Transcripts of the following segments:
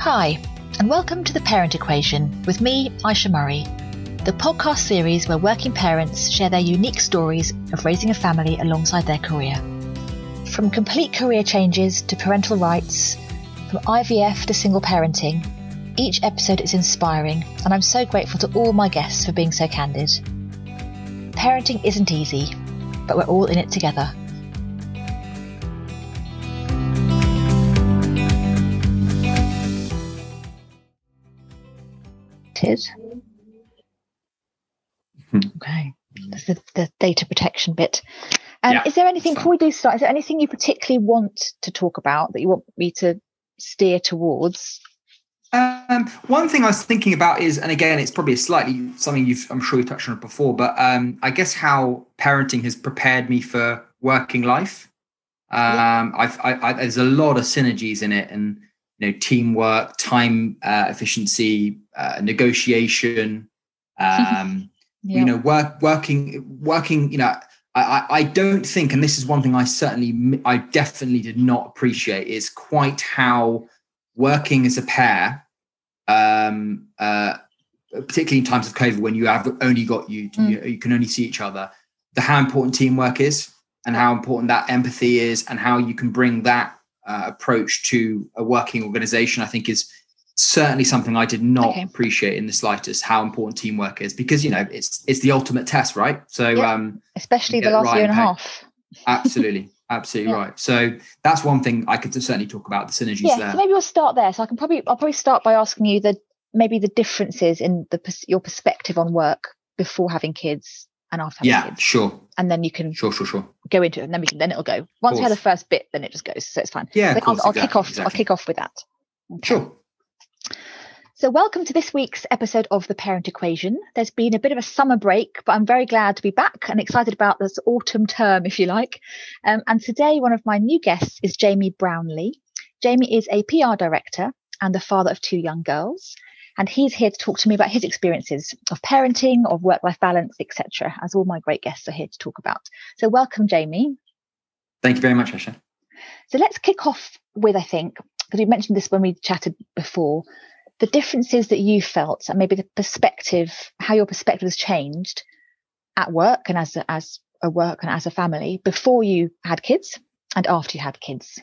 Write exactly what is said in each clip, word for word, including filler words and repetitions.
Hi, and welcome to The Parent Equation with me, Aisha Murray, the podcast series where working parents share their unique stories of raising a family alongside their career. From complete career changes to parental rights, from I V F to single parenting, each episode is inspiring, and I'm so grateful to all my guests for being so candid. Parenting isn't easy, but we're all in it together. Okay, that's the, the data protection bit. Um, yeah, is there anything, before we do start, is there anything you particularly want to talk about that you want me to steer towards? Um, one thing I was thinking about is, and again, it's probably a slightly something you've, I'm sure you touched on it before, but um, I guess how parenting has prepared me for working life. Um, yeah. I've, I, I, there's a lot of synergies in it, and you know, teamwork, time uh, efficiency, uh, negotiation. Um, yeah. You know, work, working, working. You know, I, I don't think, and this is one thing I certainly, I definitely did not appreciate, is quite how working as a pair, um, uh, particularly in times of COVID when you have only got you, mm. you, you can only see each other, the how important teamwork is, and how important that empathy is, and how you can bring that uh, approach to a working organization, I think is certainly something I did not okay. appreciate in the slightest, how important teamwork is, because, you know, it's it's the ultimate test, right? So, yeah. um, especially the last right year and a half. Absolutely. Absolutely yeah. right. So that's one thing I could certainly talk about, the synergies yeah, there. So maybe we'll start there. So I can probably, I'll probably start by asking you the, maybe the differences in the your perspective on work before having kids and after having yeah, kids. Yeah, sure. And then you can sure, sure, sure. go into it, and then we can, then it'll go. Once we have the first bit, then it just goes. So it's fine. Yeah, so of course, I'll, I'll exactly, kick off. exactly. I'll kick off with that. Okay. Sure. So welcome to this week's episode of The Parent Equation. There's been a bit of a summer break, but I'm very glad to be back and excited about this autumn term, if you like. Um, and today, one of my new guests is Jamie Brownlee. Jamie is a P R director and the father of two young girls. And he's here to talk to me about his experiences of parenting, of work-life balance, et cetera, as all my great guests are here to talk about. So welcome, Jamie. Thank you very much, Aisha. So let's kick off with, I think, because we mentioned this when we chatted before, the differences that you felt, and maybe the perspective, how your perspective has changed at work and as a, as a work and as a family before you had kids and after you had kids.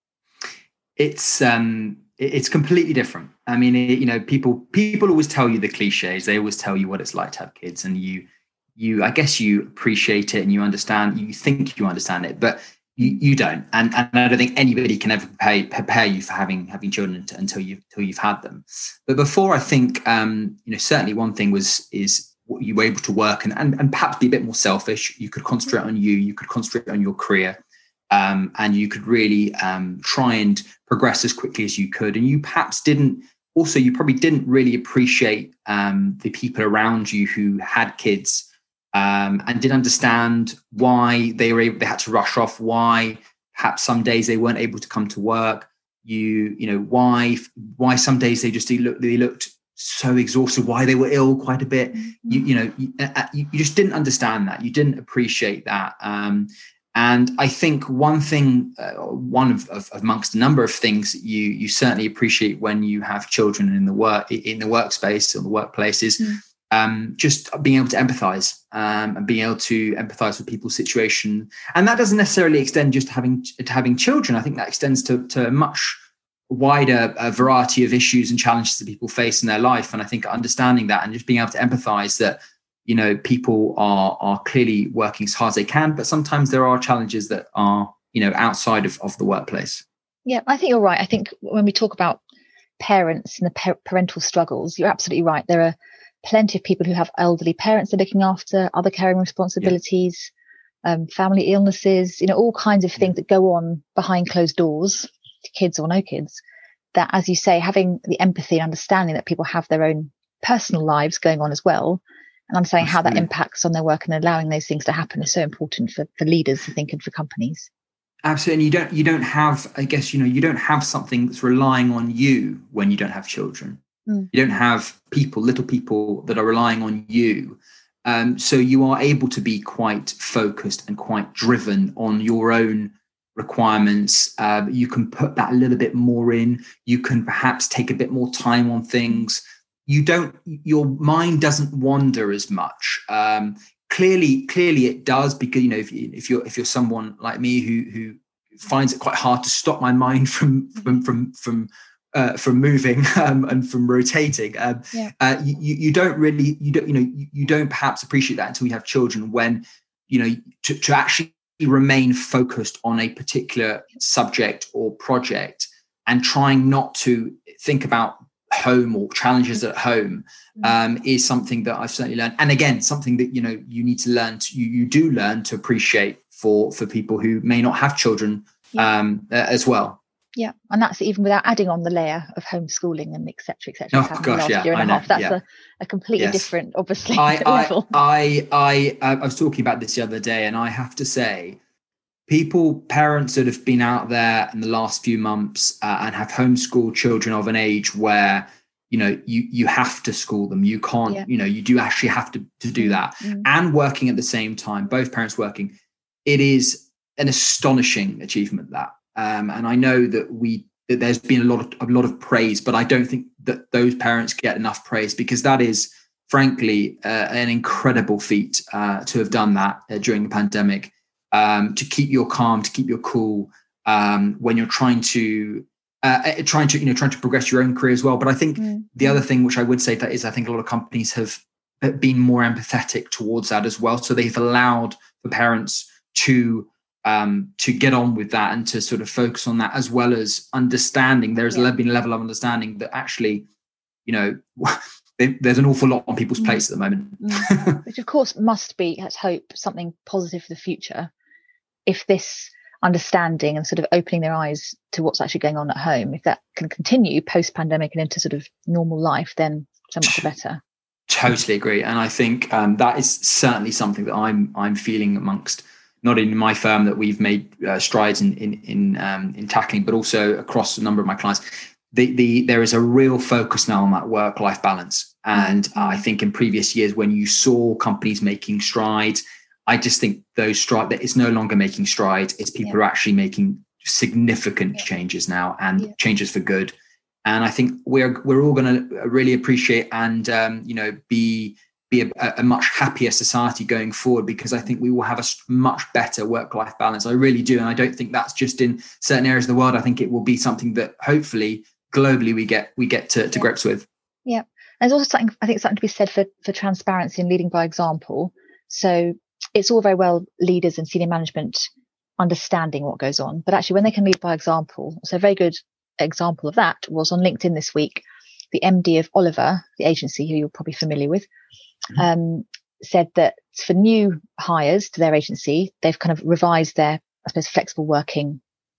It's um, it's completely different. I mean, it, you know, people people always tell you the cliches. They always tell you what it's like to have kids, and you you I guess you appreciate it and you understand. You think you understand it, but You, you don't, and and I don't think anybody can ever prepare, prepare you for having having children until you until you've had them. But before, I think um, you know, certainly one thing was is you were able to work and, and and perhaps be a bit more selfish. You could concentrate on you, you could concentrate on your career, um, and you could really um, try and progress as quickly as you could. And you perhaps didn't. Also, you probably didn't really appreciate um, the people around you who had kids. Um, and did understand why they were able, they had to rush off, why perhaps some days they weren't able to come to work. You, you know, why, why some days they just they looked, they looked so exhausted, why they were ill quite a bit. You, you know, you, you just didn't understand that. You didn't appreciate that. Um, and I think one thing, uh, one of, of amongst a number of things that you you certainly appreciate when you have children in the work in the workspace or the workplace is. Mm. Um, just being able to empathize um, and being able to empathize with people's situation. And that doesn't necessarily extend just to having, to having children. I think that extends to, to a much wider uh, variety of issues and challenges that people face in their life. And I think understanding that and just being able to empathize that, you know, people are, are clearly working as hard as they can, but sometimes there are challenges that are, you know, outside of, of the workplace. Yeah, I think you're right. I think when we talk about parents and the pa- parental struggles, you're absolutely right. There are plenty of people who have elderly parents they're looking after, other caring responsibilities, yeah. um, family illnesses, you know, all kinds of things yeah. that go on behind closed doors, kids or no kids, that, as you say, having the empathy and understanding that people have their own personal lives going on as well, and understanding Absolutely. How that impacts on their work and allowing those things to happen is so important for, for leaders, I think, and for companies. Absolutely. And you don't, you don't have, I guess, you know, you don't have something that's relying on you when you don't have children. Mm. You don't have people, little people that are relying on you. Um, so you are able to be quite focused and quite driven on your own requirements. Uh, you can put that a little bit more in. You can perhaps take a bit more time on things. You don't, your mind doesn't wander as much. Um, clearly, clearly it does, because, you know, if, you, if you're if you're someone like me who who finds it quite hard to stop my mind from from from from uh, from moving um, and from rotating. Um, yeah. uh, you you don't really you don't you know you, you don't perhaps appreciate that until you have children. When you know to, to actually remain focused on a particular subject or project and trying not to think about home or challenges at home um, is something that I've certainly learned. And again, something that, you know, you need to learn to, you, you do learn to appreciate for, for people who may not have children yeah. um, uh, as well. Yeah. And that's even without adding on the layer of homeschooling and et cetera, et cetera. Oh gosh, last yeah, year and I a know, half. That's yeah. a, a completely yes. different, obviously, I, level. I, I, I, I was talking about this the other day, and I have to say, people, parents that have been out there in the last few months uh, and have homeschooled children of an age where, you know, you you have to school them. You can't, yeah. you know, you do actually have to, to do that. Mm-hmm. And working at the same time, both parents working, it is an astonishing achievement, that. Um, and I know that we that there's been a lot of a lot of praise, but I don't think that those parents get enough praise, because that is, frankly, uh, an incredible feat uh, to have done that uh, during the pandemic. Um, to keep your calm, to keep your cool um, when you're trying to uh, trying to you know trying to progress your own career as well. But I think mm-hmm. the other thing which I would say that is, I think a lot of companies have been more empathetic towards that as well. So they've allowed the parents to um, to get on with that and to sort of focus on that, as well as understanding there's yeah. been a level of understanding that actually, you know, there's an awful lot on people's mm. plates at the moment. mm. Which of course must be, let's hope, something positive for the future. If this understanding and sort of opening their eyes to what's actually going on at home, if that can continue post-pandemic and into sort of normal life, then so much the better. Totally agree. And I think um, that is certainly something that I'm I'm feeling amongst, not in my firm that we've made uh, strides in in in, um, in tackling, but also across a number of my clients. The, the there is a real focus now on that work-life balance. And mm-hmm. I think in previous years, when you saw companies making strides, I just think those strides, that it's no longer making strides. It's people yeah. are actually making significant yeah. changes now, and yeah. changes for good. And I think we're we're all going to really appreciate and um, you know be be a, a much happier society going forward, because I think we will have a much better work-life balance. I really do, and I don't think that's just in certain areas of the world. I think it will be something that hopefully globally we get we get to, to yeah. grips with. Yeah, there's also something I think something to be said for for transparency and leading by example. So it's all very well leaders and senior management understanding what goes on, but actually when they can lead by example, so a very good example of that was on LinkedIn this week. The M D of Oliver, the agency who you're probably familiar with, mm-hmm. um, said that for new hires to their agency, they've kind of revised their, I suppose, flexible working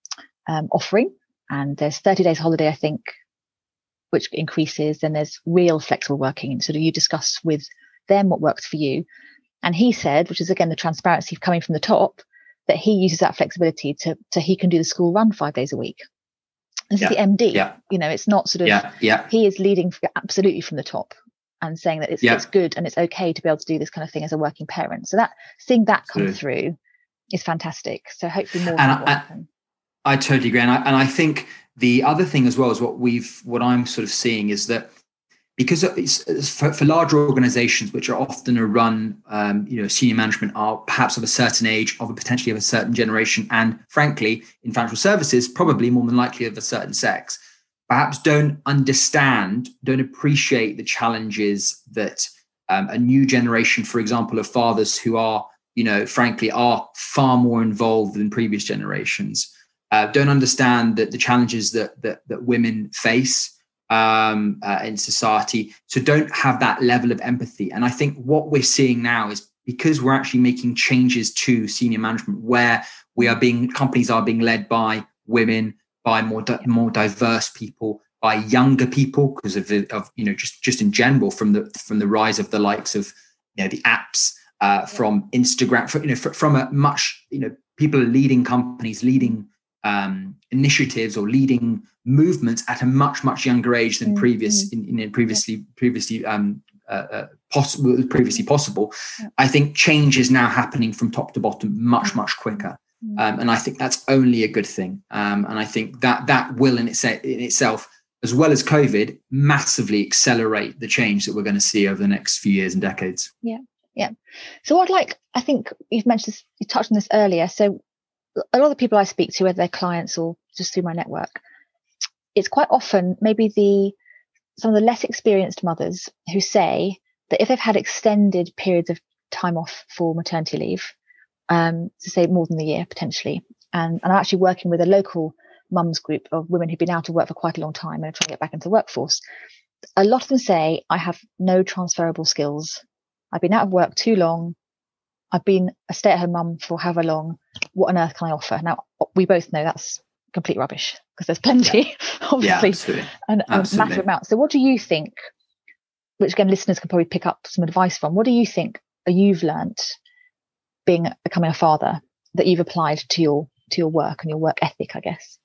um, offering. And there's thirty days holiday, I think, which increases. Then there's real flexible working. And sort of you discuss with them what works for you. And he said, which is again the transparency coming from the top, that he uses that flexibility to, to he can do the school run five days a week. This yeah. is the M D. Yeah. You know, it's not sort of, yeah. Yeah. he is leading absolutely from the top and saying that it's, yeah. it's good and it's okay to be able to do this kind of thing as a working parent. So that seeing that come Absolutely. through is fantastic. So hopefully more. And of that will happen. I totally agree. And I, and I think the other thing as well is what we've, what I'm sort of seeing is that because it's, it's for, for larger organizations, which are often a run, um, you know, senior management are perhaps of a certain age, of a potentially of a certain generation, and frankly, in financial services, probably more than likely of a certain sex, perhaps don't understand, don't appreciate the challenges that um, a new generation, for example, of fathers who are, you know, frankly, are far more involved than previous generations, uh, don't understand that the challenges that that, that women face um uh, in society, so don't have that level of empathy. And I think what we're seeing now is because we're actually making changes to senior management where we are being companies are being led by women, by more di- more diverse people, by younger people, because of the of you know just just in general from the from the rise of the likes of you know the apps, uh from Instagram, from, you know from a much you know people are leading companies, leading um initiatives or leading movements at a much much younger age than mm-hmm. previous in, in previously yeah. previously um uh, uh possible previously possible. Yeah. I think change is now happening from top to bottom much much quicker. Mm. Um, and I think that's only a good thing. Um, and I think that that will in, its, in itself, as well as COVID, massively accelerate the change that we're going to see over the next few years and decades. Yeah, yeah. So what, like, I think you've mentioned this, you touched on this earlier. So a lot of the people I speak to, whether they're clients or just through my network, it's quite often maybe the some of the less experienced mothers who say that if they've had extended periods of time off for maternity leave, um, to say more than a year potentially, and, and I'm actually working with a local mums group of women who've been out of work for quite a long time and are trying to get back into the workforce. A lot of them say, I have no transferable skills. I've been out of work too long. I've been a stay-at-home mum for however long. What on earth can I offer? Now, we both know that's complete rubbish because there's plenty, yeah. obviously, yeah, and a massive amount. So what do you think, which again, listeners can probably pick up some advice from, what do you think you've learned being becoming a father that you've applied to your to your work and your work ethic, I guess?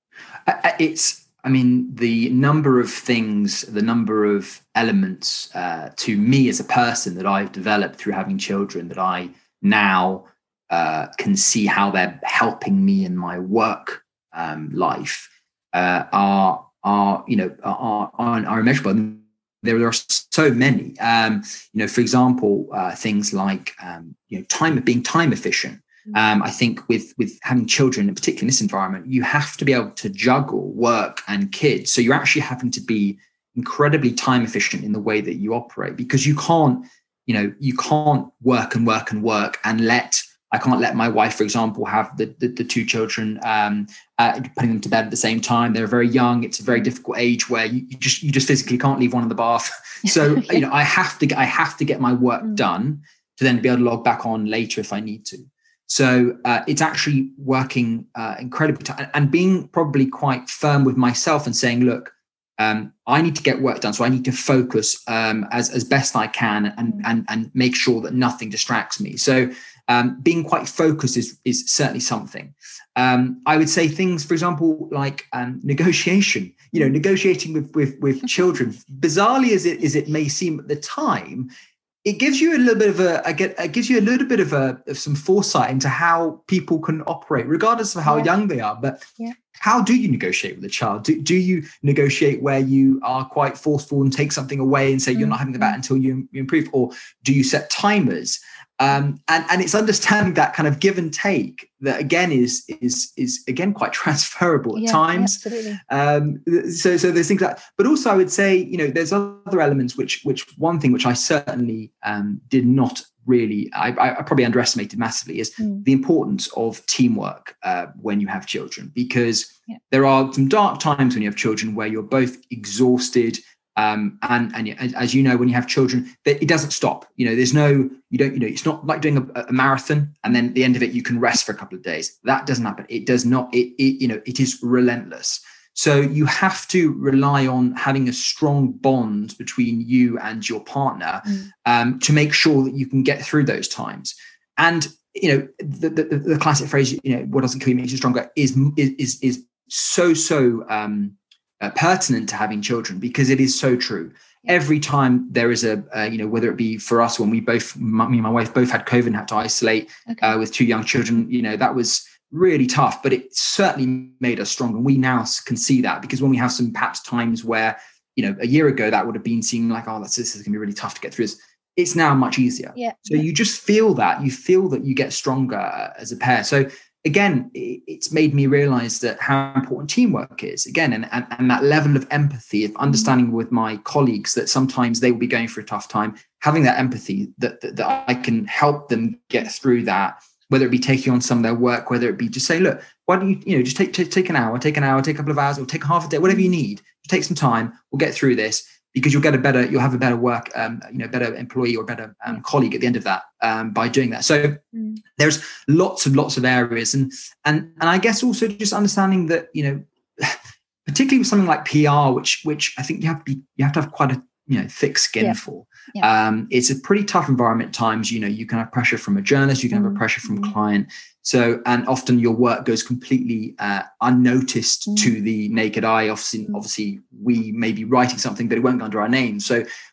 It's, I mean, the number of things, the number of elements uh, to me as a person that I've developed through having children that I now uh, can see how they're helping me in my work um, life uh, are, are, you know, are, are, are immeasurable. There are so many, um, you know, for example, uh, things like, um, you know, time being time efficient. Um, I think with with having children, in particular in this environment, you have to be able to juggle work and kids. So you're actually having to be incredibly time efficient in the way that you operate, because you can't, you know, you can't work and work and work and let, I can't let my wife, for example, have the the, the two children, um, uh, putting them to bed at the same time. They're very young. It's a very difficult age where you, you just you just physically can't leave one in the bath. So yeah. you know, I have to I have to get my work mm. done to then be able to log back on later if I need to. So uh, it's actually working uh, incredibly t- and being probably quite firm with myself and saying, look, um, I need to get work done. So I need to focus um, as, as best I can and, and, and make sure that nothing distracts me. So um, being quite focused is, is certainly something. Um, I would say things, for example, like um, negotiation, you know, negotiating with, with, with children, bizarrely as it, as it may seem at the time, it gives you a little bit of a, I get, it gives you a little bit of a, of some foresight into how people can operate, regardless of how yeah. young they are. But yeah. how do you negotiate with a child? Do, do you negotiate where you are quite forceful and take something away and say, mm-hmm. you're not having the bat until you, you improve? Or do you set timers? Um, and, and it's understanding that kind of give and take that again is is is again quite transferable at yeah, times. Yeah, um, so so there's things like, but also I would say, you know, there's other elements which which one thing which I certainly um, did not really I, I probably underestimated massively is mm. the importance of teamwork uh, when you have children, because yeah. there are some dark times when you have children where you're both exhausted. Um, and, and as you know, when you have children, it doesn't stop. You know, there's no, you don't, you know, it's not like doing a, a marathon and then at the end of it, you can rest for a couple of days. That doesn't happen. It does not, it, it you know, it is relentless. So you have to rely on having a strong bond between you and your partner mm. um, to make sure that you can get through those times. And, you know, the, the, the classic phrase, you know, what doesn't kill you makes you stronger is, is, is so, so, um, Uh, pertinent to having children, because it is so true. Every time there is a, uh, you know, whether it be for us when we both, my, me and my wife both had COVID and had to isolate okay. uh, with two young children, you know, that was really tough, but it certainly made us stronger. And we now can see that, because when we have some perhaps times where, you know, a year ago that would have been seen like, oh, that's, this is going to be really tough to get through this. It's now much easier. Yeah. So you just feel that, you feel that you get stronger as a pair. So again, it's made me realize that how important teamwork is again, and, and, and that level of empathy, of understanding with my colleagues that sometimes they will be going through a tough time, having that empathy that, that, that I can help them get through that, whether it be taking on some of their work, whether it be just say, look, why don't you, you know, just take, take, take an hour, take an hour, take a couple of hours, or take half a day, whatever you need, take some time, we'll get through this. Because you'll get a better, you'll have a better work, um, you know, better employee or better um, colleaguely at the end of that um, by doing that. So mm. there's lots and lots of areas, and and and I guess also just understanding that, you know, particularly with something like P R, which which I think you have to be, you have to have quite a you know thick skin yeah. for. Yeah. Um, it's a pretty tough environment at times. You know, you can have pressure from a journalist, you can mm. have a pressure from a client. So, and often your work goes completely uh, unnoticed mm. to the naked eye. Obviously, obviously, we may be writing something, but it won't go under our name. So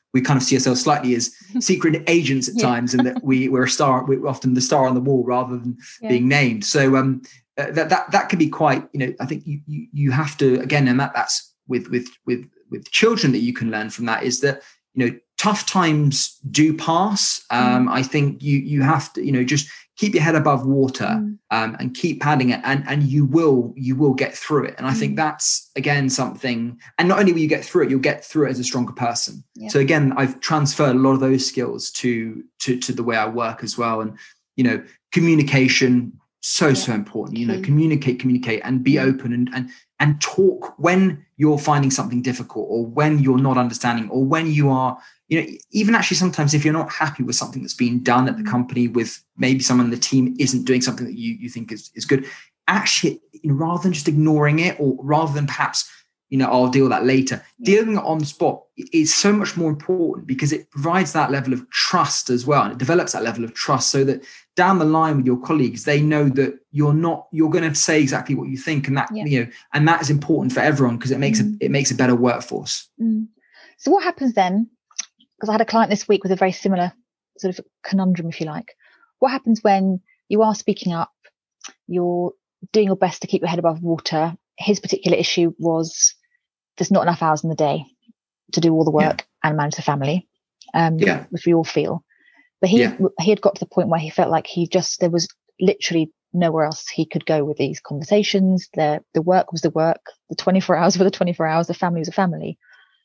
we kind of see ourselves slightly as secret agents at yeah. times, and that we we're a star, we're often the star on the wall rather than yeah. being named. So um, that that that can be quite, you know, I think you you you have to, again, and that that's with with with with children that you can learn from that is that, you know, tough times do pass. Um, mm. I think you you have to, you know, just keep your head above water mm. um, and keep padding it, and and you will you will get through it. And I mm. think that's, again, something. And not only will you get through it, you'll get through it as a stronger person. Yeah. So again, I've transferred a lot of those skills to to to the way I work as well. And, you know, communication, so yeah. so important. You know, communicate, communicate, and be mm. open, and and and talk when you're finding something difficult, or when you're not understanding, or when you are, you know, even actually sometimes if you're not happy with something that's being done at the company, with maybe someone in the team isn't doing something that you, you think is, is good, actually, you know, rather than just ignoring it, or rather than perhaps, you know, I'll deal with that later, dealing it on the spot is so much more important, because it provides that level of trust as well. And it develops that level of trust, so that down the line with your colleagues, they know that you're not, you're going to say exactly what you think. And that, yeah. you know, and that is important for everyone, because it makes mm. a, it makes a better workforce. Mm. So what happens then? Because I had a client this week with a very similar sort of conundrum, if you like. What happens when you are speaking up, you're doing your best to keep your head above water? His particular issue was there's not enough hours in the day to do all the work yeah. and manage the family, um, yeah. which we all feel. But he yeah. he had got to the point where he felt like he just, there was literally nowhere else he could go with these conversations. The, the work was the work, the twenty-four hours were the twenty-four hours, the family was a family.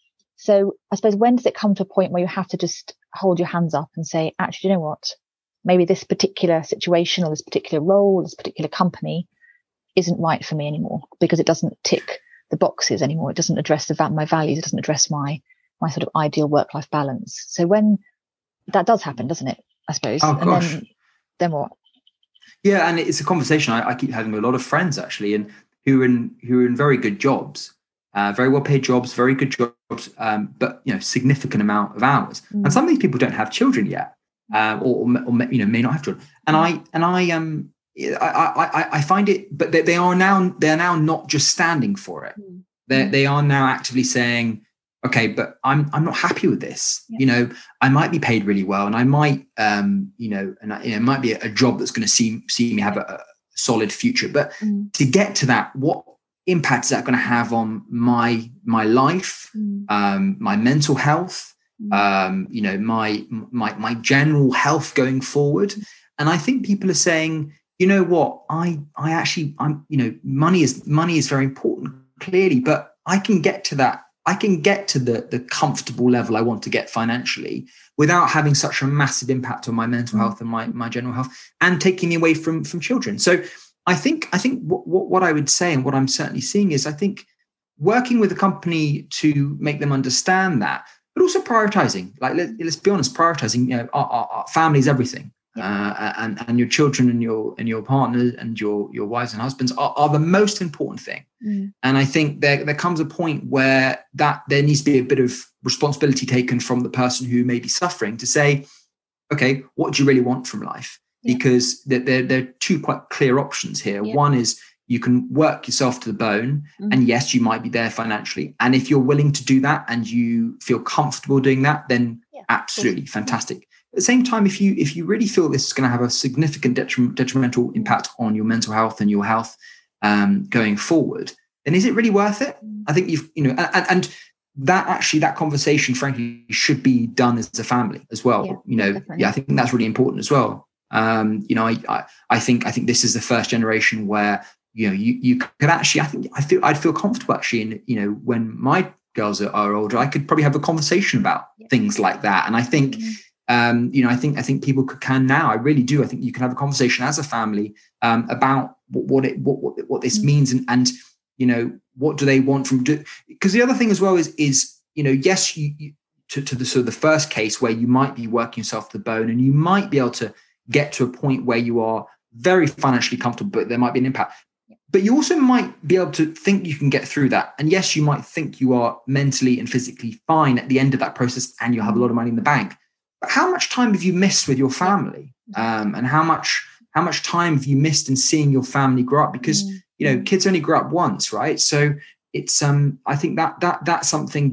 So I suppose, when does it come to a point where you have to just hold your hands up and say, actually, you know what, maybe this particular situation, or this particular role, or this particular company isn't right for me anymore, because it doesn't tick the boxes anymore. It doesn't address the my values. It doesn't address my my sort of ideal work-life balance. So when that does happen, doesn't it? I suppose. Oh, and gosh. then, then what? Yeah, and it's a conversation I, I keep having with a lot of friends, actually, and who are in who are in very good jobs, uh, very well-paid jobs, very good jobs, um, but, you know, significant amount of hours. Mm. And some of these people don't have children yet, uh, or, or, or you know, may not have children. And mm. I and I um. I, I, I find it, but they, they are now they are now not just standing for it. Mm. They they are now actively saying, okay, but I'm I'm not happy with this. Yeah. You know, I might be paid really well, and I might um you know, and I, you know, it might be a, a job that's going to see see me have a, a solid future. But mm. to get to that, what impact is that going to have on my my life, mm. um, my mental health, mm. um, you know, my my my general health going forward? Mm. And I think people are saying, you know what, I, I actually, I'm, you know, money is, money is very important, clearly, but I can get to that. I can get to the, the comfortable level I want to get financially without having such a massive impact on my mental health and my, my general health, and taking me away from, from children. So I think, I think what, what, what I would say, and what I'm certainly seeing, is I think working with a company to make them understand that, but also prioritizing, like, let, let's be honest, prioritizing, you know, our, our, our family is everything. Yeah. Uh, and and your children and your and your partners and your your wives and husbands are, are the most important thing. Mm. And I think there there comes a point where that there needs to be a bit of responsibility taken from the person who may be suffering, to say, okay, what do you really want from life? Yeah. Because there, there there are two quite clear options here. Yeah. One is you can work yourself to the bone, mm. and yes, you might be there financially. And if you're willing to do that and you feel comfortable doing that, then yeah, absolutely fantastic. At the same time, if you if you really feel this is going to have a significant detriment, detrimental impact on your mental health and your health um, going forward, then is it really worth it? I think you've, you know, and, and that actually, that conversation, frankly, should be done as a family as well. Yeah, you know, definitely. Yeah, I think that's really important as well. Um, you know, I, I I think I think this is the first generation where, you know, you you could actually, I think I feel I'd feel comfortable actually in, you know, when my girls are, are older, I could probably have a conversation about yeah. things like that. And I think. Mm-hmm. Um, you know, I think I think people could, can now. I really do. I think you can have a conversation as a family um, about what, what it what what, what this mm-hmm. means, and and you know, what do they want from? Do, because the other thing as well is is you know, yes, you, you to to the sort of the first case where you might be working yourself to the bone, and you might be able to get to a point where you are very financially comfortable, but there might be an impact. But you also might be able to think you can get through that, and yes, you might think you are mentally and physically fine at the end of that process, and you'll have a lot of money in the bank. But how much time have you missed with your family? Um, and how much how much time have you missed in seeing your family grow up? Because, you know, kids only grow up once, right? So it's um I think that that that's something that,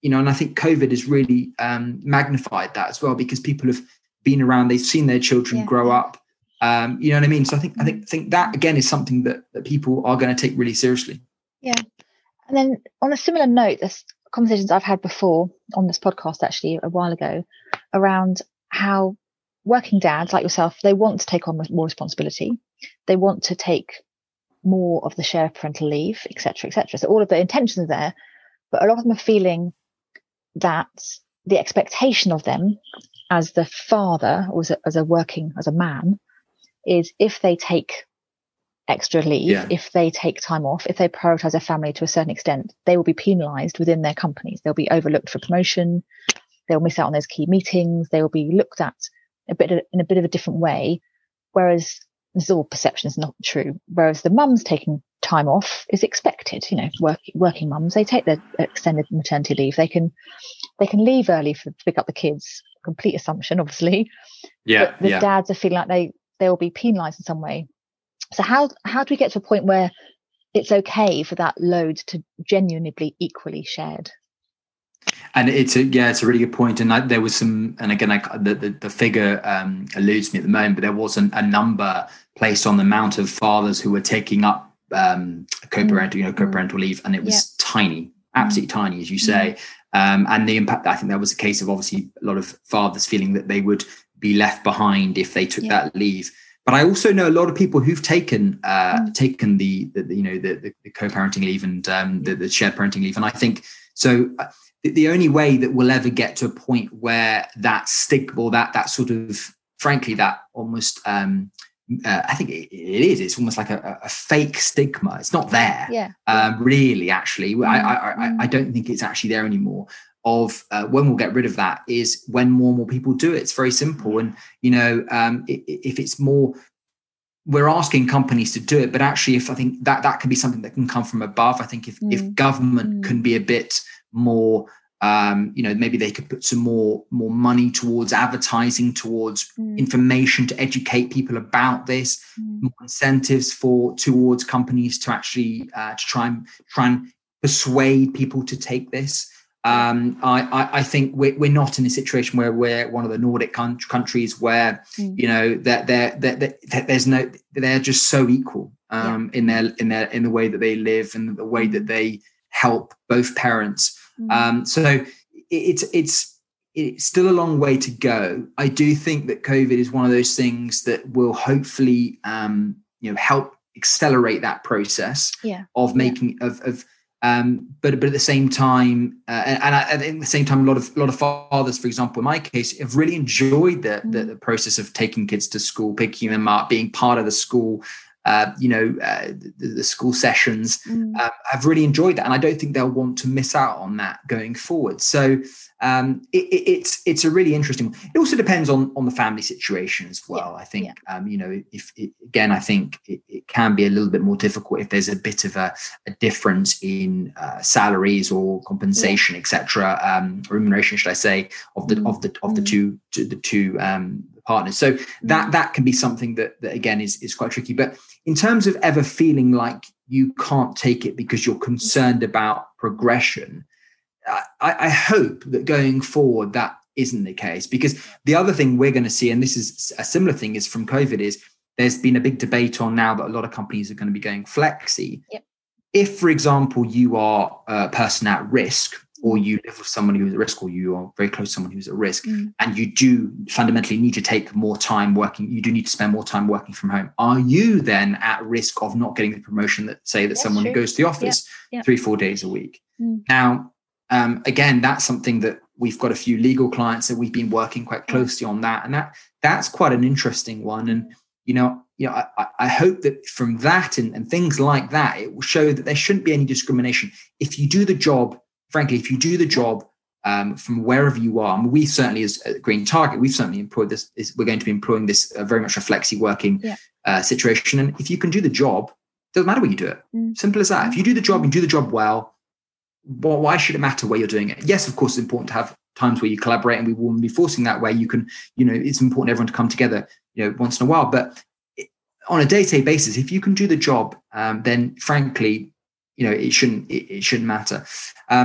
you know, and I think COVID has really um, magnified that as well, because people have been around, they've seen their children yeah, grow yeah. up. Um, you know what I mean? So I think, I think, think that again is something that, that people are going to take really seriously. Yeah. And then on a similar note, there's conversations I've had before on this podcast, actually a while ago, around how working dads like yourself, they want to take on more responsibility. They want to take more of the share of parental leave, et cetera, et cetera. So all of the intentions are there, but a lot of them are feeling that the expectation of them as the father or as a, as a working, as a man, is if they take extra leave, yeah. if they take time off, if they prioritize their family to a certain extent, they will be penalized within their companies. They'll be overlooked for promotion. They'll miss out on those key meetings. They will be looked at a bit of, in a bit of a different way. Whereas this is all perception, is not true. Whereas the mums taking time off is expected. You know, work, working mums, they take their extended maternity leave. They can they can leave early for, to pick up the kids. Complete assumption, obviously. Yeah. But the yeah. dads are feeling like they they will be penalised in some way. So how how do we get to a point where it's okay for that load to genuinely be equally shared? And it's a, yeah, it's a really good point. And I, there was some, and again, I, the, the the figure um, eludes me at the moment, but there wasn't a number placed on the amount of fathers who were taking up um, co-parental, you know, co-parental leave, and it was yeah. tiny, absolutely mm. tiny, as you say. Mm. Um, and the impact, I think, that was a case of obviously a lot of fathers feeling that they would be left behind if they took yeah. that leave. But I also know a lot of people who've taken uh, mm. taken the, the you know the, the, the co-parenting leave and um, the, the shared parenting leave, and I think so. Uh, the, the only way that we'll ever get to a point where that stigma, or that that sort of, frankly, that almost, um, uh, I think it, it is. It's almost like a, a fake stigma. It's not there, yeah. Um, really. Actually, mm. I, I, I I don't think it's actually there anymore. Of uh, when we'll get rid of that is when more and more people do it. It's very simple. And, you know, um, if it's more, we're asking companies to do it, but actually, if I think that that can be something that can come from above. I think if, mm. if government mm. can be a bit more, um, you know, maybe they could put some more, more money towards advertising, towards mm. information to educate people about this, mm. more incentives for towards companies to actually uh, to try and try and persuade people to take this. Um, I, I, I think we're, we're not in a situation where we're one of the Nordic con- countries where, mm. you know, that they're, they're, they're, they're, there's no, they're just so equal um, yeah. in their, in their, in the way that they live and the way that they help both parents. Mm. Um, so it, it's, it's, it's still a long way to go. I do think that COVID is one of those things that will hopefully, um, you know, help accelerate that process yeah. of making, yeah. of, of, Um, but but at the same time, uh, and, and at the same time, a lot of a lot of fathers, for example, in my case, have really enjoyed the, mm. the, the process of taking kids to school, picking them up, being part of the school, uh, you know, uh, the, the school sessions. Mm. Uh, I've really enjoyed that, and I don't think they'll want to miss out on that going forward. So um, it, it, it's it's a really interesting one. It also depends on on the family situation as well. Yeah. I think yeah. um, you know, if it, again, I think it, it can be a little bit more difficult if there's a bit of a, a difference in uh, salaries or compensation, yeah. et cetera, um, remuneration, should I say, of the mm. of the of mm. the two to the two um, partners. So mm. that that can be something that that again is is quite tricky. But in terms of ever feeling like you can't take it because you're concerned about progression, I, I hope that going forward that isn't the case, because the other thing we're going to see, and this is a similar thing, is from COVID, is there's been a big debate on now that a lot of companies are going to be going flexi. Yep. If, for example, you are a person at risk, or you live with someone who's at risk, or you are very close to someone who's at risk, mm. and you do fundamentally need to take more time working, you do need to spend more time working from home, are you then at risk of not getting the promotion that, say, that That's someone true. who goes to the office yeah. Yeah. three, four days a week? Mm. Now, Um, again, that's something that we've got a few legal clients that we've been working quite closely on that. And that that's quite an interesting one. And, you know, you know, I, I hope that from that and, and things like that, it will show that there shouldn't be any discrimination. If you do the job, frankly, if you do the job um, from wherever you are, I mean, we certainly as a Green Target, we've certainly employed this, is we're going to be employing this uh, very much a flexi working yeah. uh, situation. And if you can do the job, it doesn't matter where you do it. Mm. Simple as that. If you do the job and do the job well, well, why should it matter where you're doing it? Yes, of course, it's important to have times where you collaborate, and we will be forcing that where you can, you know, it's important everyone to come together, you know, once in a while. But it, on a day-to-day basis, if you can do the job, um, then frankly, you know, it shouldn't it, it shouldn't matter. Um,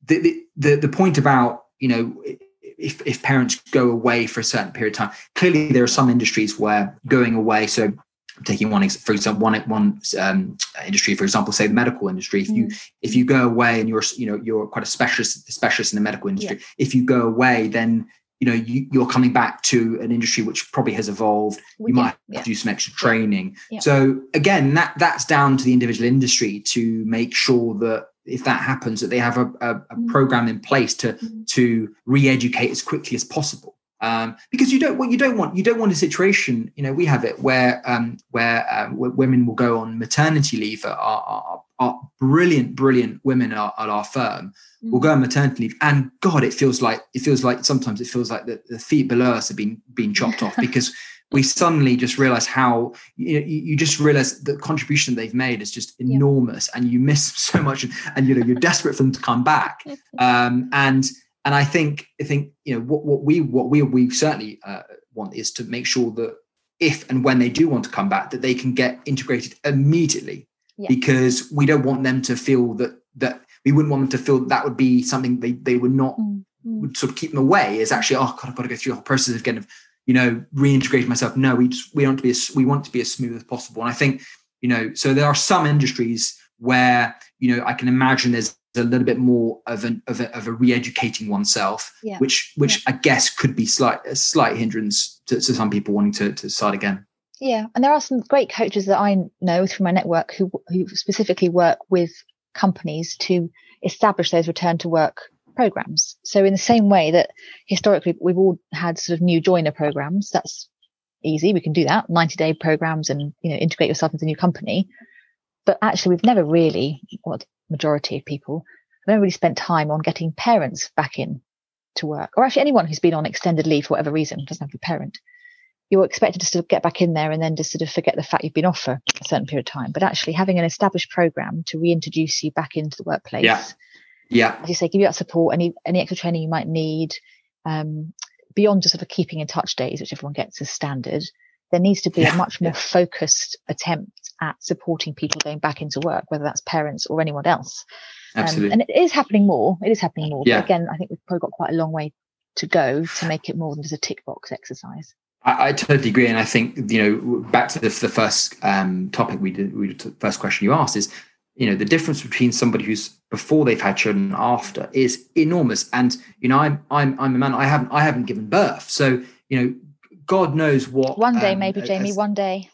the, the the the point about, you know, if if parents go away for a certain period of time, clearly there are some industries where going away. So taking one, for example, one one um, industry, for example, say the medical industry. If you mm. if you go away and you're you know you're quite a specialist specialist in the medical industry, yeah. if you go away, then you know you, you're coming back to an industry which probably has evolved. You yeah. might have yeah. to do some extra training. Yeah. So again, that that's down to the individual industry to make sure that if that happens, that they have a, a, a mm. program in place to mm. to re-educate as quickly as possible. Um, because you don't what you don't want you don't want a situation, you know, we have it where um, where, uh, where women will go on maternity leave. Our, our, our brilliant brilliant women at our, at our firm mm. will go on maternity leave, and God, it feels like it feels like sometimes it feels like the, the feet below us have been been chopped off because we suddenly just realize how you know, you just realize the contribution they've made is just enormous, yeah. and you miss so much, and you know you're desperate for them to come back, um, and. And I think, I think, you know, what, what we, what we, we certainly uh, want is to make sure that if and when they do want to come back, that they can get integrated immediately, yeah. because we don't want them to feel that, that we wouldn't want them to feel that, that would be something they, they would not, mm-hmm. would sort of keep them away. Is actually, oh God, I've got to go through the whole process of kind of, you know, reintegrating myself. No, we just, we want to be, as, we want to be as smooth as possible. And I think, you know, so there are some industries where, you know, I can imagine there's a little bit more of an of a, of a re-educating oneself, yeah. which which yeah. I guess could be slight a slight hindrance to, to some people wanting to to start again. Yeah, and there are some great coaches that I know through my network who who specifically work with companies to establish those return to work programs. So in the same way that historically we've all had sort of new joiner programs, that's easy. We can do that, ninety day programs, and you know integrate yourself into a new company. But actually, we've never really, what majority of people, have never really spent time on getting parents back in to work, or actually anyone who's been on extended leave for whatever reason, doesn't have a parent. You're expected to sort of get back in there and then just sort of forget the fact you've been off for a certain period of time. But actually having an established program to reintroduce you back into the workplace. Yeah. Yeah. As you say, give you that support, any, any extra training you might need, um, beyond just sort of keeping in touch days, which everyone gets as standard. There needs to be yeah. a much more yeah. focused attempt at supporting people going back into work, whether that's parents or anyone else. Absolutely. Um, and it is happening more. It is happening more. Yeah. But again, I think we've probably got quite a long way to go to make it more than just a tick box exercise. I, I totally agree. And I think, you know, back to the, the first um, topic we did, we did, first question you asked is, you know, the difference between somebody who's before they've had children and after is enormous. And, you know, I'm, I'm, I'm a man, I haven't, I haven't given birth. So, you know, God knows what. One day, um, maybe, Jamie, as, one day.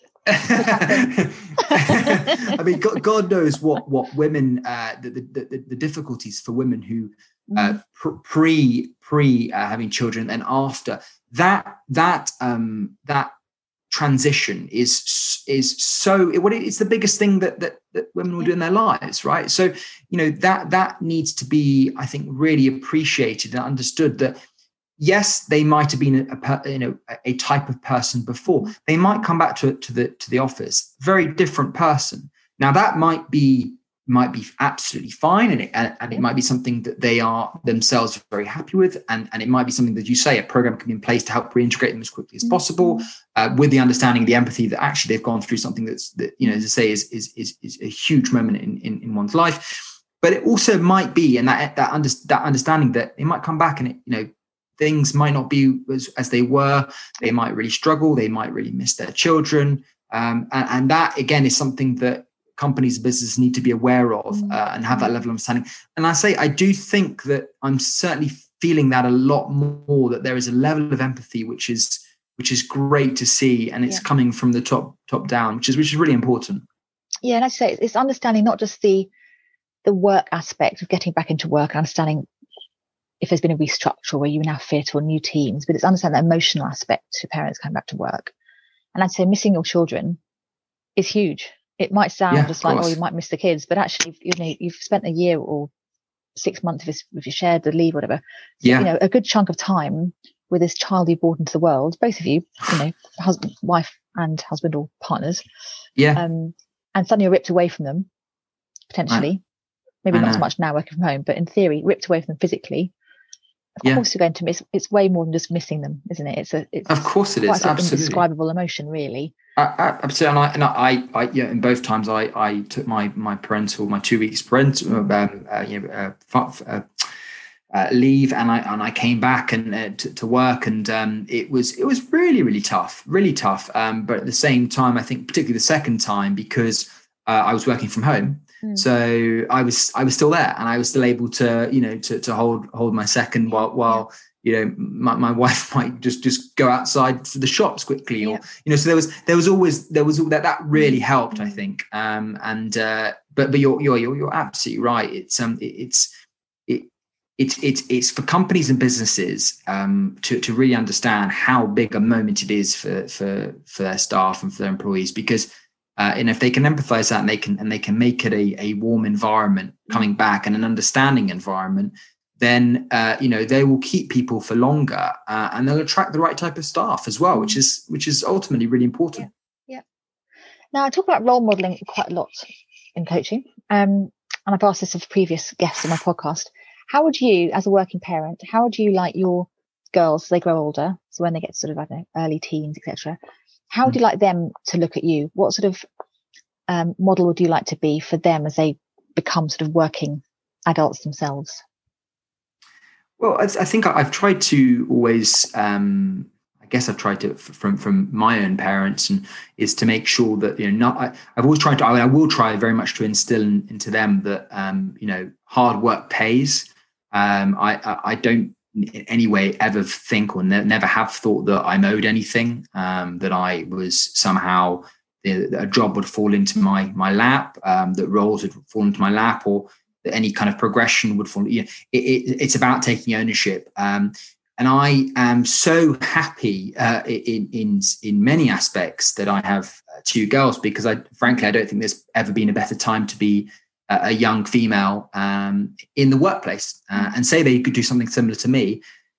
I mean, God, God knows what what women, uh, the, the the difficulties for women who uh, pre pre uh, having children and after that that um, that transition is is so what it, it's the biggest thing that that, that women will do in their lives, right? So you know that that needs to be, I think, really appreciated and understood that. Yes, they might have been a, a you know a type of person before. They might come back to to the to the office, very different person. Now that might be might be absolutely fine, and it and, and it might be something that they are themselves very happy with, and and it might be something that you say a program can be in place to help reintegrate them as quickly as possible, uh, with the understanding, the empathy that actually they've gone through something that's that you know as I say is is is, is a huge moment in, in in one's life. But it also might be, and that that under, that understanding that it might come back and it you know. Things might not be as, as they were. They might really struggle. They might really miss their children. Um, and, and that, again, is something that companies and businesses need to be aware of uh, and have that level of understanding. And I say, I do think that I'm certainly feeling that a lot more, that there is a level of empathy, which is which is great to see. And it's yeah. coming from the top top down, which is which is really important. Yeah, and I say it's understanding not just the the work aspect of getting back into work, understanding if there's been a restructure where you now fit or new teams, but it's understanding the emotional aspect to parents coming back to work. And I'd say missing your children is huge. It might sound yeah, just like, oh, you might miss the kids, but actually, you know, you've spent a year or six months if, if you shared the leave, or whatever. So, yeah. you know, a good chunk of time with this child you brought into the world, both of you, you know, husband, wife and husband or partners. Yeah. Um, and suddenly you're ripped away from them, potentially. I, Maybe I not know. As much now working from home, but in theory, ripped away from them physically. Of yeah. course, you're going to miss. It's way more than just missing them, isn't it? It's a. It's of course, it is. Quite Absolutely, an indescribable emotion, really. I, I, absolutely, and I, and I, I, yeah, in both times, I, I took my my parental, my two weeks parental, um, uh, you know, uh, uh, uh, leave, and I and I came back and uh, to, to work, and um, it was it was really really tough, really tough. Um, but at the same time, I think particularly the second time, because uh, I was working from home, mm. so I was I was still there, and I was still able to you know to to hold hold my second while while. Yeah. You know, my, my wife might just, just go outside for the shops quickly, or yeah. you know. So there was there was always there was that that really helped, mm-hmm. I think. Um, and uh, but but you're you're you're you're absolutely right. It's um it, it's it it's it's it's for companies and businesses um to to really understand how big a moment it is for for for their staff and for their employees, because uh, and if they can empathize that and they can and they can make it a a warm environment coming back and an understanding environment, then uh, you know they will keep people for longer, uh, and they'll attract the right type of staff as well, which is which is ultimately really important. Yeah. yeah. Now I talk about role modeling quite a lot in coaching, um, and I've asked this of previous guests on my podcast. How would you, as a working parent, how would you like your girls as they grow older, so when they get sort of I don't know early teens, et cetera, how would mm. you like them to look at you? What sort of um, model would you like to be for them as they become sort of working adults themselves? Well, I, I think I've tried to always, um, I guess I've tried to from from my own parents, and is to make sure that, you know, not, I, I've always tried to, I, I will try very much to instill in, into them that, um, you know, hard work pays. Um, I, I, I don't in any way ever think or ne- never have thought that I'm owed anything, um, that I was somehow, that a job would fall into my, my lap, um, that roles would fall into my lap, or that any kind of progression would fall. You know, it, it, it's about taking ownership. Um, and I am so happy uh, in, in, in many aspects that I have two girls, because I, frankly, I don't think there's ever been a better time to be a, a young female um, in the workplace, uh, and say they could do something similar to me.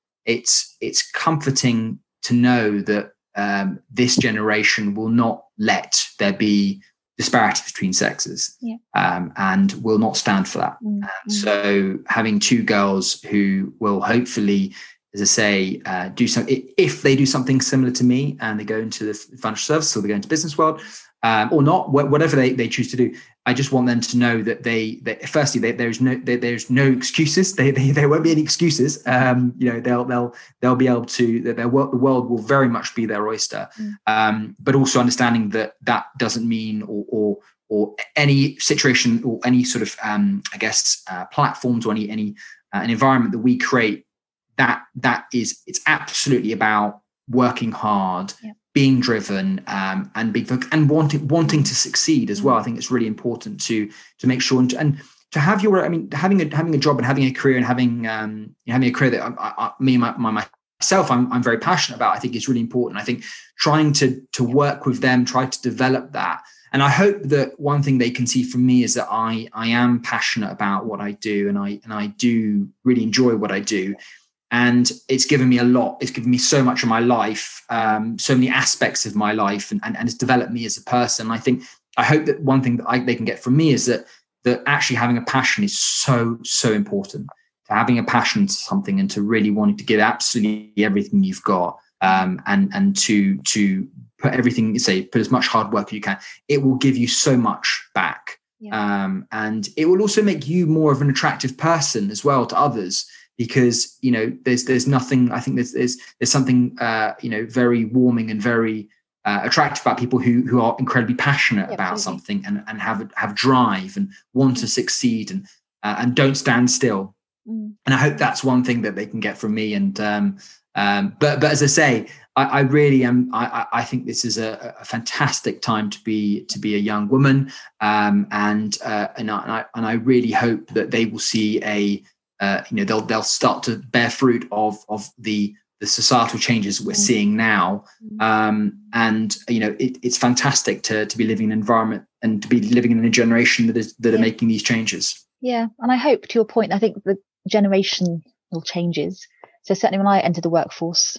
It's, it's comforting to know that um, this generation will not let there be disparity between sexes, yeah. um, and will not stand for that. Mm-hmm. And so having two girls who will hopefully, as I say, uh, do some, if they do something similar to me and they go into the financial services or they go into business world, um, or not, wh- whatever they, they choose to do, I just want them to know that they, they firstly, they, there's no, they, there's no excuses. They, they, there won't be any excuses. Um, you know, they'll, they'll, they'll be able to, that their world, the world will very much be their oyster. Mm. Um, but also understanding that that doesn't mean, or, or, or any situation or any sort of, um, I guess, uh, platforms or any, any, uh, an environment that we create, that, that is, it's absolutely about working hard, yeah. being driven, um, and being and wanting wanting to succeed as well. I think it's really important to to make sure and to, and to have your. I mean, having a having a job and having a career and having um having a career that I, I, me and my, my myself I'm I'm very passionate about. I think is really important. I think trying to to work with them, try to develop that. And I hope that one thing they can see from me is that I I am passionate about what I do, and I and I do really enjoy what I do. And it's given me a lot. It's given me so much of my life, um, so many aspects of my life, and, and, and it's developed me as a person. I think, I hope that one thing that I, they can get from me is that that actually having a passion is so, so important. To having a passion to something and to really wanting to give absolutely everything you've got, um, and and to to put everything, say, put as much hard work as you can. It will give you so much back, yeah. um, and it will also make you more of an attractive person as well to others. Because, you know, there's there's nothing, I think there's there's, there's something, uh, you know, very warming and very uh, attractive about people who who are incredibly passionate yeah, about absolutely. something and, and have have drive and want mm. to succeed and uh, and don't stand still. Mm. And I hope that's one thing that they can get from me. And um, um, but but as I say, I, I really am. I, I think this is a, a fantastic time to be to be a young woman, um, and uh, and I, and I and I really hope that they will see a Uh, you know, they'll they'll start to bear fruit of of the the societal changes we're mm. seeing now, um, and you know, it, it's fantastic to to be living in an environment and to be living in a generation that is that yeah. are making these changes. Yeah, and I hope, to your point, I think the generational changes. So certainly, when I entered the workforce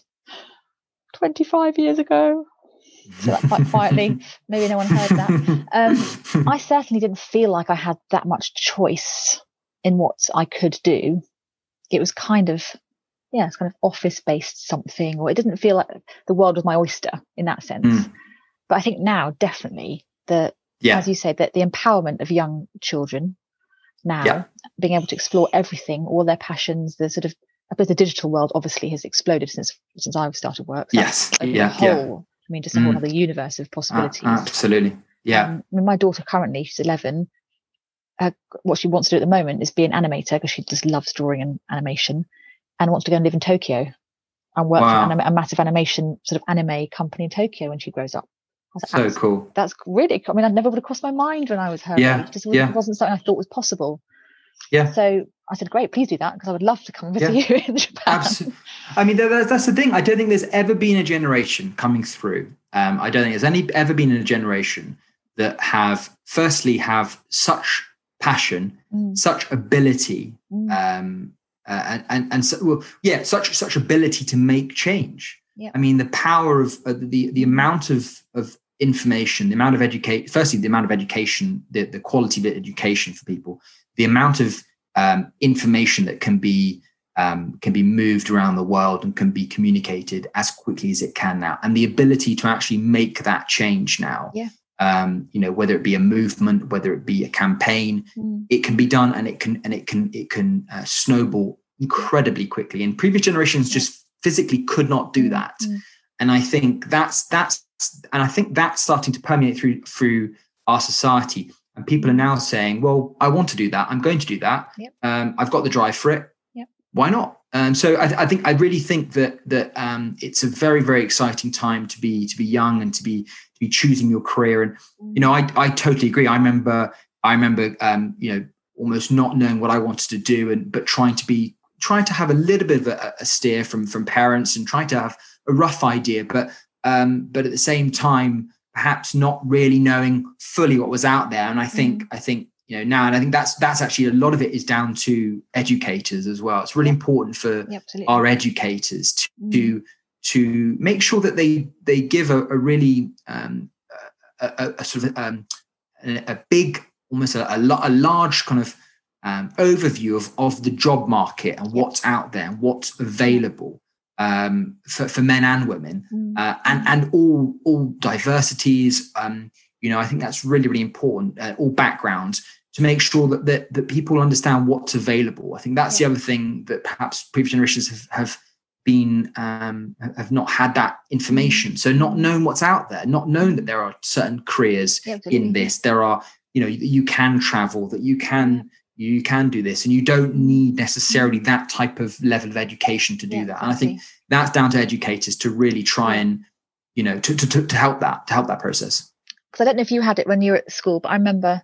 twenty-five years ago, so that quite quietly, maybe no one heard that. Um, I certainly didn't feel like I had that much choice in what I could do. It was kind of, yeah, it's kind of office-based something, or it didn't feel like the world was my oyster in that sense. Mm. But I think now, definitely, the, yeah. as you say, that the empowerment of young children, now, yeah. being able to explore everything, all their passions, the sort of, I suppose the digital world obviously has exploded since since I've started work. So Yes. A Yeah. whole, yeah. I mean, just a whole mm. other universe of possibilities. Uh, absolutely. Yeah. Um, I mean, my daughter currently, she's eleven. Uh, what she wants to do at the moment is be an animator because she just loves drawing and animation, and wants to go and live in Tokyo and work wow. for an, a massive animation sort of anime company in Tokyo when she grows up. Like, so that's, cool. That's really cool. I mean, I never would have crossed my mind when I was her yeah. age. It just wasn't, yeah. wasn't something I thought was possible. Yeah. So I said, great, please do that, because I would love to come visit yeah. you in Japan. Absolutely. I mean, that, that's the thing. I don't think there's ever been a generation coming through. Um, I don't think there's any ever been in a generation that have, firstly, have such passion, mm. such ability, mm. um, uh, and and, and so, well, yeah, such such ability to make change. Yeah. I mean, the power of uh, the the amount of of information, the amount of education. Firstly, the amount of education, the the quality of education for people, the amount of um, information that can be um, can be moved around the world and can be communicated as quickly as it can now, and the ability to actually make that change now. Yeah. Um, you know, whether it be a movement, whether it be a campaign, mm. it can be done, and it can and it can it can uh, snowball incredibly quickly. And previous generations yeah. just physically could not do that. Mm. And I think that's that's and I think that's starting to permeate through through our society. And people are now saying, "Well, I want to do that. I'm going to do that. Yep. Um, I've got the drive for it. Yep. Why not?" Um, so I, I think I really think that that um, it's a very very exciting time to be to be young and to be to be choosing your career. And you know, I I totally agree. I remember I remember um, you know, almost not knowing what I wanted to do, and but trying to be trying to have a little bit of a, a steer from from parents and trying to have a rough idea, but um, but at the same time, perhaps not really knowing fully what was out there. And I think mm. I think. You know, now, and I think that's that's actually a lot of it is down to educators as well. It's really yeah. important for yeah, our educators to, mm. to to make sure that they they give a, a really um, a, a, a sort of um, a, a big, almost a, a, a large kind of um, overview of of the job market and what's yeah. out there and what's available um, for for men and women mm. uh, and and all all diversities. Um, you know, I think that's really really important. Uh, all backgrounds. To make sure that, that that people understand what's available. I think that's yeah. the other thing that perhaps previous generations have, have been um, have not had that information. So not known what's out there, not known that there are certain careers yeah, in this. There are, you know, you can travel, that you can you can do this, and you don't need necessarily that type of level of education to do yeah, that. Exactly. And I think that's down to educators to really try and, you know, to to to help that to help that process. Because I don't know if you had it when you were at school, but I remember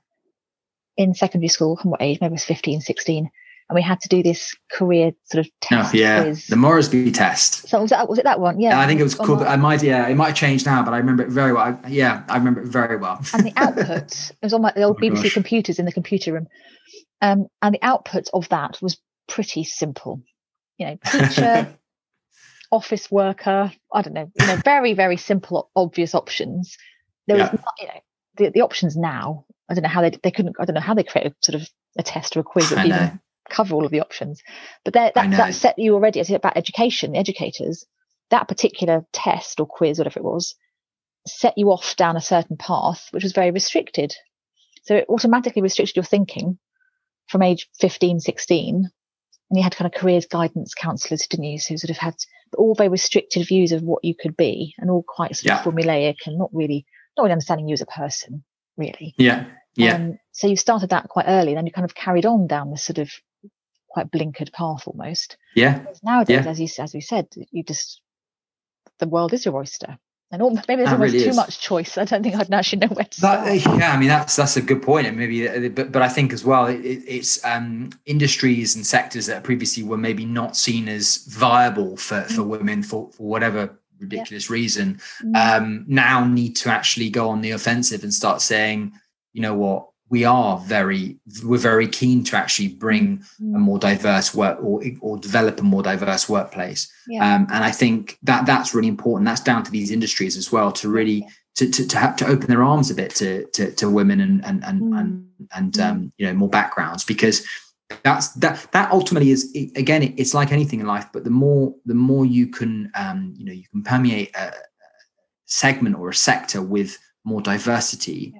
in secondary school, from what age, maybe it was fifteen, sixteen, and we had to do this career sort of test. Oh, yeah, quiz. The Moresby test. So was, that, was it that one? Yeah. yeah I think it was called, I might, yeah, it might have changed now, but I remember it very well. I, yeah, I remember it very well. And the output, it was on my, the old oh B B C gosh. computers in the computer room. Um, and the output of that was pretty simple. You know, teacher, office worker, I don't know, you know, very, very simple, obvious options. There yeah. was, you know, the, the options now, I don't know how they they couldn't I don't know how they created sort of a test or a quiz that would even cover all of the options. But that that set you already, as about education, educators, that particular test or quiz, whatever it was, set you off down a certain path, which was very restricted. So it automatically restricted your thinking from age fifteen, sixteen. And you had kind of careers guidance counsellors, didn't you? So sort of had all very restricted views of what you could be, and all quite sort yeah. of formulaic and not really not really understanding you as a person, really. Yeah. Yeah. Um, so you started that quite early, then you kind of carried on down this sort of quite blinkered path almost. Yeah. Whereas nowadays, yeah. as you as we said, you just the world is your oyster, and all, maybe there's that almost really too is. much choice. I don't think I'd actually know where to that, start. Yeah, I mean that's that's a good point, and maybe, but but I think as well, it, it's um, industries and sectors that previously were maybe not seen as viable for mm. for women for, for whatever ridiculous yeah. reason, mm. um, now need to actually go on the offensive and start saying, you know what, we are very, we're very keen to actually bring mm. a more diverse work or or develop a more diverse workplace. Yeah. Um, and I think that that's really important. That's down to these industries as well to really yeah. to to to, have to open their arms a bit to to, to women and and and mm. and, and um, you know, more backgrounds, because that's that that ultimately is, again, it's like anything in life, but the more the more you can um, you know, you can permeate a segment or a sector with more diversity,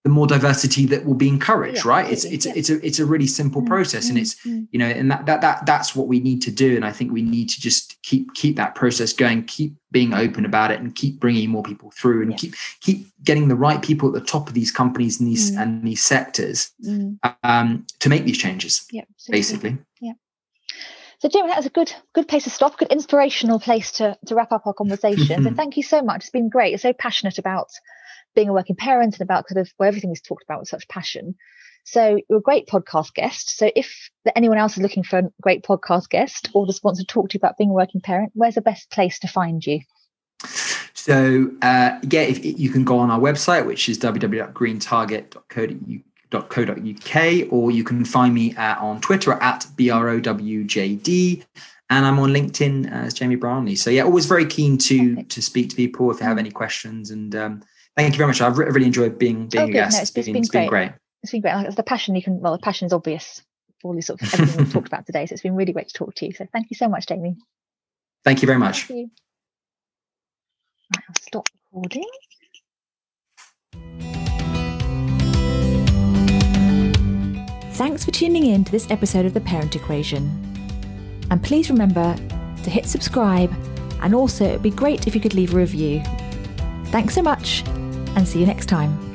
the more diversity that will be encouraged, yeah, right? It's it's yeah. it's a it's a really simple mm, process, mm, and it's mm. you know, and that that that that's what we need to do. And I think we need to just keep keep that process going, keep being open about it, and keep bringing more people through, and yeah. keep keep getting the right people at the top of these companies and these mm. and these sectors mm. um, to make these changes. Yeah, basically. Yeah. So, Jim, that was a good good place to stop, good inspirational place to to wrap up our conversation. So, thank you so much. It's been great. You're so passionate about being a working parent and about kind of well, everything we've talked about with such passion. So you're a great podcast guest. So if anyone else is looking for a great podcast guest or just wants to talk to you about being a working parent, where's the best place to find you? So uh, yeah, if, if you can go on our website, which is w w w dot green target dot co dot u k, or you can find me uh, on Twitter at B R O W J D. And I'm on LinkedIn as Jamie Brownlee. So yeah, always very keen to Perfect. to speak to people if they have any questions. And um, thank you very much. I've really enjoyed being being oh, a guest. No, it's, it's, been, been, it's been great. great. It's been great. Like, the passion you can, well, the passion is obvious for all these sort of everything we've talked about today. So it's been really great to talk to you. So thank you so much, Jamie. Thank you very much. Thank you. Right, I'll stop recording. Thanks for tuning in to this episode of The Parent Equation. And please remember to hit subscribe, and also it'd be great if you could leave a review. Thanks so much, and see you next time.